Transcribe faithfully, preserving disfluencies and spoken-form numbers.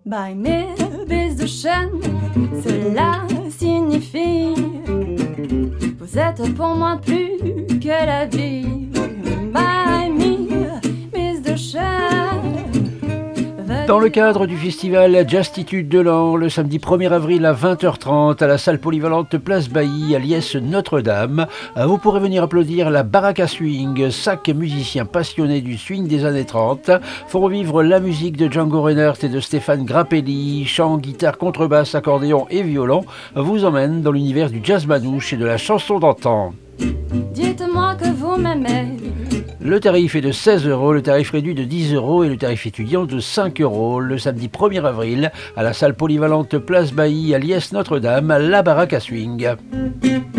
By mille bis de chêne, cela signifie vous êtes pour moi plus que la vie. By mille bis de chêne. Dans le cadre du festival Jazztitude de Laon, le samedi premier avril à vingt heures trente à la salle polyvalente Place Bailly à Liesse Notre-Dame, vous pourrez venir applaudir la Baraka Swing, cinq musiciens passionnés du swing des années trente, font revivre la musique de Django Reinhardt et de Stéphane Grappelli, chant, guitare, contrebasse, accordéon et violon, vous emmènent dans l'univers du jazz manouche et de la chanson d'antan. Dites-moi que vous m'aimez. Le tarif est de seize euros, le tarif réduit de dix euros et le tarif étudiant de cinq euros. Le samedi premier avril, à la salle polyvalente Place Bailly à Liesse Notre-Dame, la Baraka Swing.